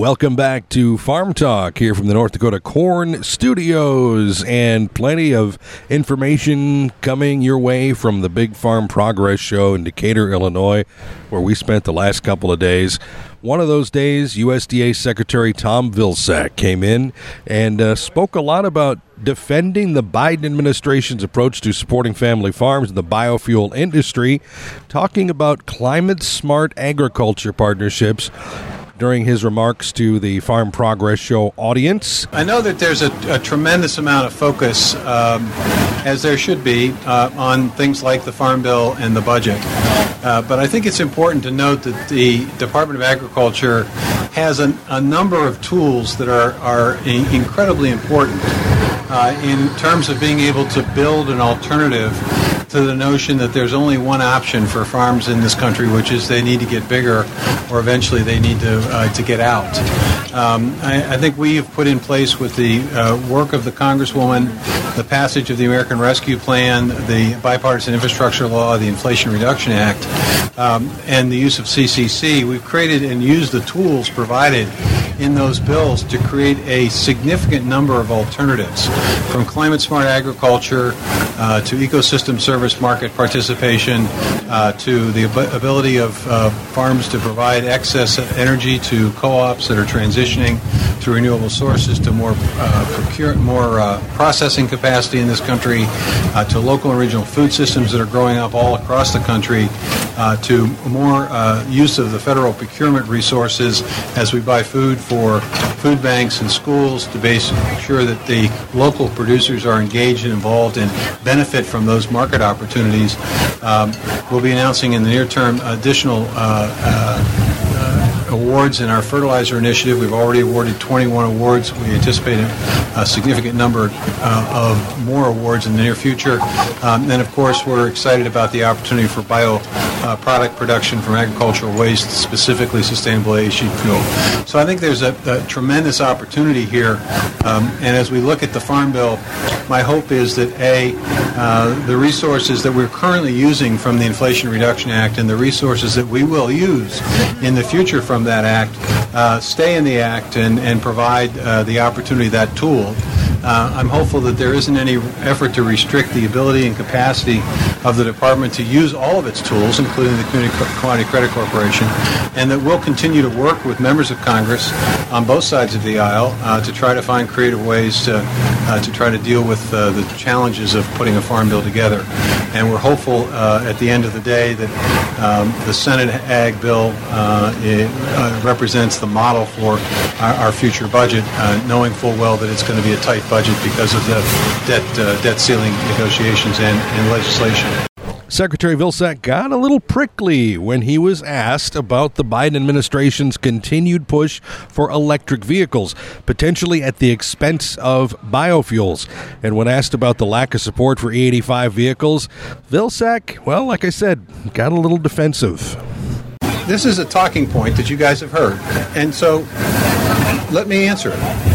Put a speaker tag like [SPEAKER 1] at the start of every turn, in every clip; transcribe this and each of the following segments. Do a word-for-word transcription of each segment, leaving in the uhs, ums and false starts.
[SPEAKER 1] Welcome back to Farm Talk here from the North Dakota Corn Studios, and plenty of information coming your way from the Big Farm Progress Show in Decatur, Illinois, where we spent the last couple of days. One of those days, U S D A Secretary Tom Vilsack came in and uh, spoke a lot about defending the Biden administration's approach to supporting family farms and the biofuel industry, talking about climate-smart agriculture partnerships during his remarks to the Farm Progress Show audience.
[SPEAKER 2] I know that there's a, a tremendous amount of focus, um, as there should be, uh, on things like the Farm Bill and the budget. Uh, but I think it's important to note that the Department of Agriculture has a, a number of tools that are, are incredibly important uh, in terms of being able to build an alternative to the notion that there's only one option for farms in this country, which is they need to get bigger or eventually they need to uh, to get out. Um, I, I think we have put in place, with the uh, work of the Congresswoman, the passage of the American Rescue Plan, the Bipartisan Infrastructure Law, the Inflation Reduction Act, um, and the use of C C C, we've created and used the tools provided in those bills to create a significant number of alternatives, from climate-smart agriculture uh, to ecosystem service market participation, uh, to the ab- ability of uh, farms to provide excess energy to co-ops that are transitioning to renewable sources, to more uh, procure, more uh, processing capacity in this country, uh, to local and regional food systems that are growing up all across the country, uh, to more uh, use of the federal procurement resources as we buy food for food banks and schools, to make sure that the local producers are engaged and involved and benefit from those market opportunities. Um, we'll be announcing in the near term additional uh, uh, awards in our fertilizer initiative. We've already awarded twenty-one awards. We anticipate a, a significant number uh, of more awards in the near future. Um, and of course, we're excited about the opportunity for bio uh, product production from agricultural waste, specifically sustainable aviation fuel. So I think there's a, a tremendous opportunity here. Um, and as we look at the Farm Bill, my hope is that A, uh, the resources that we're currently using from the Inflation Reduction Act and the resources that we will use in the future from that act uh, stay in the act and, and provide uh, the opportunity, that tool. Uh, I'm hopeful that there isn't any effort to restrict the ability and capacity of the department to use all of its tools, including the Community Commodity Credit Corporation, and that we'll continue to work with members of Congress on both sides of the aisle uh, to try to find creative ways to, uh, to try to deal with uh, the challenges of putting a farm bill together. And we're hopeful uh, at the end of the day that um, the Senate Ag Bill uh, it, uh, represents the model for our, our future budget, uh, knowing full well that it's going to be a tight budget because of the debt uh, debt ceiling negotiations and, and legislation.
[SPEAKER 1] Secretary Vilsack got a little prickly when he was asked about the Biden administration's continued push for electric vehicles, potentially at the expense of biofuels. And when asked about the lack of support for E eighty-five vehicles, Vilsack, well, like I said, got a little defensive.
[SPEAKER 2] This is a talking point that you guys have heard, and so let me answer it.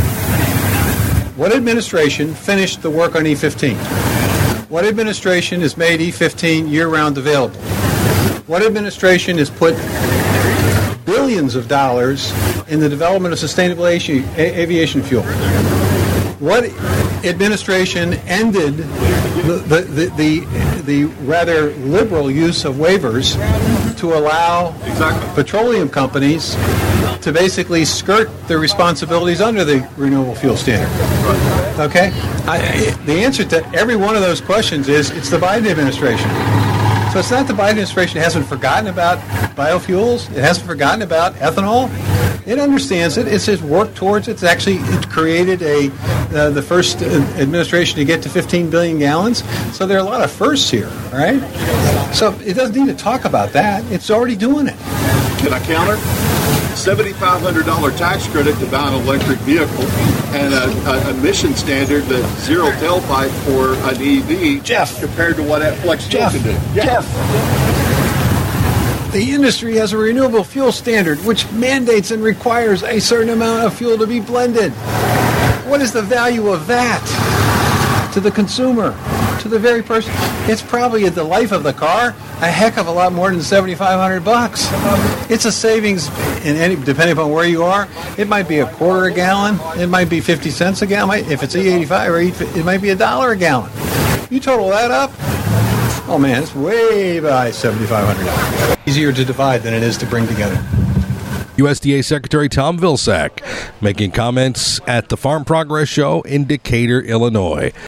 [SPEAKER 2] What administration finished the work on E fifteen? What administration has made E fifteen year-round available? What administration has put billions of dollars in the development of sustainable aviation fuel? What administration ended the the, the, the, the rather liberal use of waivers to allow exactly. petroleum companies to basically skirt their responsibilities under the Renewable Fuel Standard? Okay? I, the answer to every one of those questions is it's the Biden administration. So it's not the Biden administration hasn't forgotten about biofuels. It hasn't forgotten about ethanol. It understands it. It says work towards it. It's actually it created a uh, the first administration to get to fifteen billion gallons. So there are a lot of firsts here, all right? So it doesn't need to talk about that. It's already doing it.
[SPEAKER 3] Can I counter? seven thousand five hundred dollars tax credit to buy an electric vehicle and a, a emission standard that's zero tailpipe for an E V,
[SPEAKER 2] Jeff,
[SPEAKER 3] compared to what that flex fuel can do.
[SPEAKER 2] Yeah. Jeff. The industry has a renewable fuel standard which mandates and requires a certain amount of fuel to be blended. What is the value of that to the consumer? to the very person. It's probably at the life of the car a heck of a lot more than seventy-five hundred bucks. It's a savings in any, depending upon where you are. It might be a quarter a gallon. It might be fifty cents a gallon. If it's E eighty-five, or it might be a dollar a gallon. You total that up, oh man, it's way by seventy-five hundred dollars. Easier to divide than it is to bring together.
[SPEAKER 1] U S D A Secretary Tom Vilsack making comments at the Farm Progress Show in Decatur, Illinois.